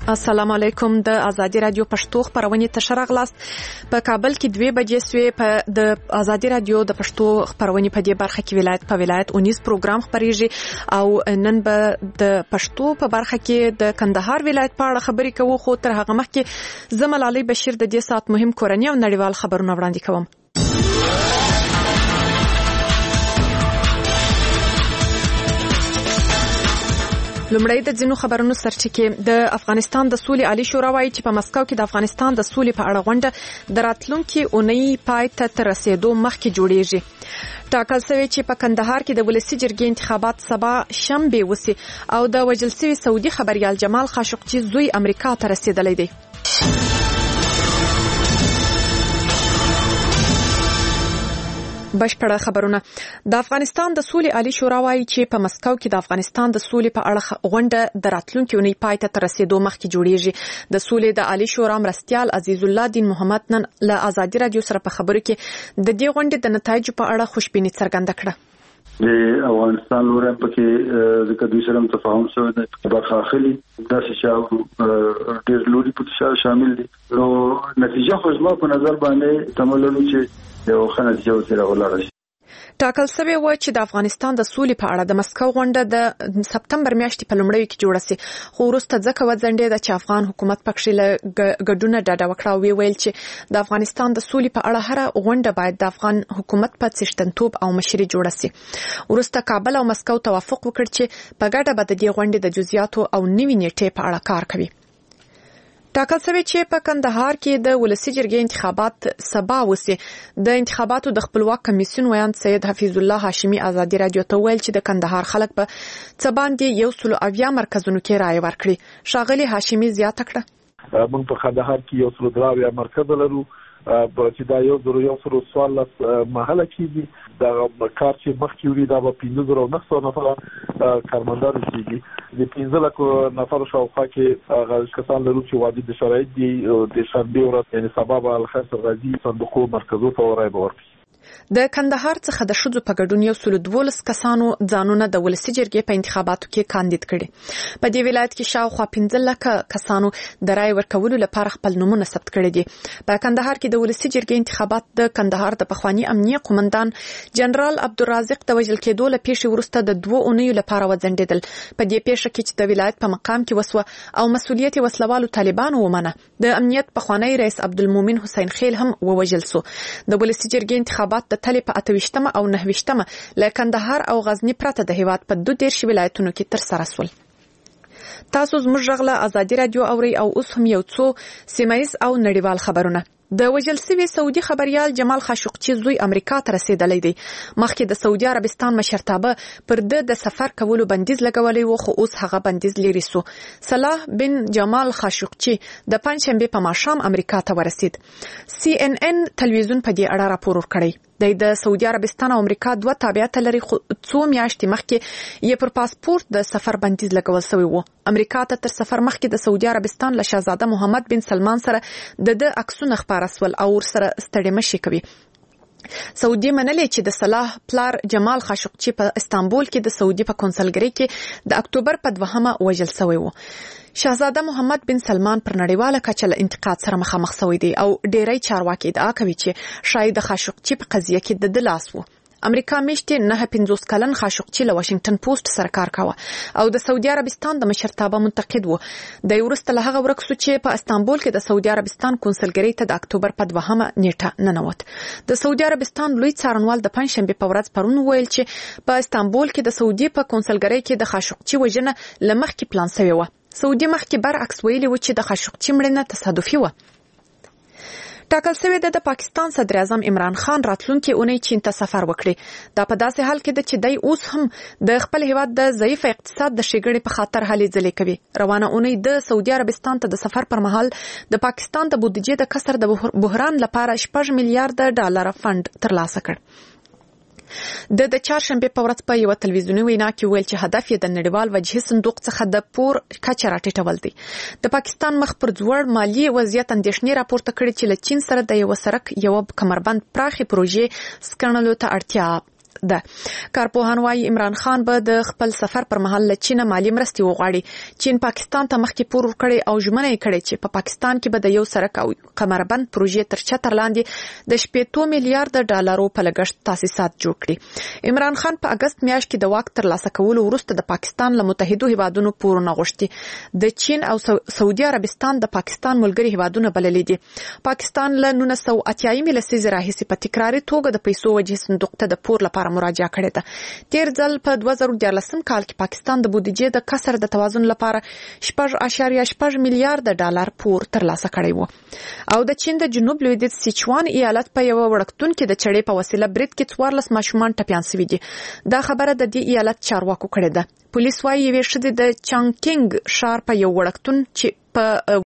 السلام علیکم. د ازادي رادیو پښتو خبرونه تشرغ لاست په کابل کې 2 بجې سوې په د ازادي رادیو د پښتو خبرونه په دې برخه کې ولایت په ولایت 19 پروګرام خبريږي او نن به د پښتو په برخه کې د کندهار ولایت په اړه خبرې کوو. خو تر هغه مخکې زمل علي بشیر د دې سات مهم کورنۍ او نړیوال خبرونه وړاندې کوم. لومړی د ځینو خبرونو سرچینه د افغانستان د سولې عالی شورا وايي چې په مسکو کې د افغانستان د سولې په اړه غونډه د راتلونکي اونۍ پای ته رسیدو مخکې جوړیږي. ټاکل شوی چې په کندهار کې د ولسی جرګې انتخابات سبا شنبه وسی او د وژل شوی سعودي خبريال جمال خاشقجي زوی امریکا ته رسیدلی دی. بشپړه خبرونه. د افغانستان د سولې عالی شورا وايي چې په مسکو کې د افغانستان د سولې په اړه غونډه د راتلونکي اونۍ پای ته رسیدو مخکې جوړیږي. د سولې د عالی شورا مرستیال عزیز الله دین محمد نن له ازادي رادیو سره په خبرو کې د دې غونډې د نتایجو په اړه خوشبیني څرګنده کړه. د افغانستان لوري پکې ځکه دوی سره تفاهم شوی دی په برخه اخلي دا چې ډېر لوري پکې شامل دي. نو نتیجه خو زما په نظر باندې تملل چې یو خنځ یو سره ولر شي. ټاکل شوی و چې د افغانستان د سولې په اړه د مسکو غونډه د سپتمبر میاشتې په لومړیو کې جوړه سي. خو وروسته ځکه وځنډېده چې افغان حکومت پکې له ګډونه ډاډه وکړه او ویل چې د افغانستان د سولې په اړه هر غونډه باید د افغان حکومت په څښتنتوب او مشري جوړه سي. وروسته کابل او مسکو توافق وکړ چې په ګډه به د دې غونډې د جزئیاتو او نوې نیټې په اړه کار کوي. ټاکل شوی چې په کندهار کې د ولسی جرګې انتخابات سبا وسی. د انتخاباتو د خپلواک کمیسیون ویاند سید حفیظ الله هاشمی ازادي رادیو ته ویل چې د کندهار خلک په څباندې 100 مرکزونو کې رائے ورکړي. ښاغلي هاشمی زیاته کړه موږ په کندهار کې 100 مرکز لرو چې دا 100 سوال محله کېږي. دا کار چې مخکې وری دا په 15,900 نفر کارمندان کېږي. د 15 نفر شاوخوا کې کسان لرو چې واجب شرایط دي د شنبه ورځ یعنی سبب الخير غازی صندوق مرکزو ته ورای ورکړي. د کندهار څخه د شذو په ګډون 112 کسانو ځانونه د ولسی جرګې په انتخاباتو کې کاندید کړي. په دې ولایت کې شاوخوا 15 لکه کسانو د رائے ورکولو لپاره خپل نومونه ثبت کړي دي. په کندهار کې د ولسی جرګې انتخابات د کندهار د پخوانی امنیه قومندان جنرال عبدالرازق د وژل کېدو له پیښې وروسته د 2 اونیو لپاره وځنډېدل. په دې پیښه کې چې د ولایت په مقام کې وسوه او مسؤلیت وسلوالو طالبانو ومنه. د امنیت پخوانی رئیس عبدالمومن حسین خیل هم ووژل سو. د ولسی جرګې انتخابات د تلې په 28 او 29 له کندهار او غزنی پرته د هیواد په 12 ولایتونو کې تر سره شول. تاسو زموږ غږ ازادي رادیو اوري او اوس هم یو څو سیمایز او نړیوال خبرونه. د وژل شوی سعودي خبريال جمال خاشقجي زوی امریکا ته رسیدلی دی. مخکې د سعودي عربستان مشرتابه پر د سفر کولو بندیز لګولې و خو اوس هغه بندیز لري سو. صلاح بن جمال خاشقجي د پنځشنبه په ماښام امریکا ته ورسید. CNN تلویزیون په دې اړه راپور ورکړی. د سعودي عربستان او امریکا 2 تابعیت لري خو څو میاشتې مخکې یې پر پاسپورت د سفر بندیز لګول شوی و. امریکا ته تر سفر مخکې د سعودي عربستان له شاهزاده محمد بن سلمان سره د عکسونه خبر اسول او ورسره ستړي مشي کوي. سعودي منلې چې د صلاح پلار جمال خاشقجي په استانبول کې د سعودي په کنسلګری کې د اکتوبر په 2 وژل شوی و. شاهزاده محمد بن سلمان پر نړیواله کچه له انتقاد سره مخامخ شوی دی او ډیری چارواکي ادعا کوي چې شاید د خاشقجي په قضیه کې د لاس وو. امریکا میشته 9 کلن خاشقجي له واشنگټن پوسټ سره کار کاوه او د سعودي عربستان د مشرتابه منتقد وو. د ورسته له هغه ورکسو چې په استانبول کې د سعودي عربستان کنسلګری ته د اکتوبر په 2 نیټه ننوت. د سعودي عربستان لوی څارنوال د پنځشنبه په ورځ پرون ویل چې په استانبول کې د سعودي په کنسلګری کې د خاشقجي وژنه لمخکې پلان شوی و. سعودي مخکې برعکس ویلي و چې د خاشقجي مړینه تصادفي و. ټاکل شوی د پاکستان صدر اعظم عمران خان راتلونکي اونۍ چین ته سفر وکړي. دا په داسې حال کې ده چې دی اوس هم د خپل هیواد د ضعیف اقتصاد د شګړې په خاطر هلې ځلې کوي. روانه اونۍ د سعودي عربستان ته د سفر پر مهال د پاکستان د بودیجې د کسر د بحران لپاره 6 میلیارډ ډالر فند ترلاسه کړ. د چهارشنبه په ورځ په یو تلویزیوني وینا کې ویل چې هدف یې د نړیوال وجهي صندوق څخه د پور کچه راټیټول دی. د پاکستان مخ پر ځوړ مالی وضعیت اندېښنې راپورته کړې چې له چین سره د یو سرک یو کمربند پراخي پروژې سکړنلو ته اړتیا ده. کارپوهان وايي عمران خان به د خپل سفر پر مهال له چین مالی مرستې وغواړي. چین پاکستان ته مخکې پور ورکړي او ژمنه یې کړې چې په پاکستان کې به د یو سړک او کمربند پروژې تر چتر لاندې د 7 میلیارډ ډالرو په لګښت تاسیسات جوړ کړي. عمران خان په اگست میاشت کې د واک ترلاسه کولو وروسته د پاکستان له متحده هیوادونو پورونه غوښتي. د چین او سعودي عربستان د پاکستان ملګري هیوادونه بللي دي. پاکستان له 1980 لسیزې راهیسې په تکراري توګه د پیسو وجې صندوق ته د پور لپاره مراجعه کړې ده. تیر ځل په 2014 کال کې پاکستان د بودیجې د کسر د توازن لپاره 8.8 میلیارډ ډالر پور ترلاسه کړی و. او د چین د جنوب لویدیځ سیچوان ایالت په یو وړکتون کې د چړې په وسیله برید کې 14 ماشومان ټپيان شوي دي. دا خبره د دې ایالت چارواکو کړې ده. پولیس وايي یوې ښځې د چانګ کینګ ښار په یو وړکتون چې په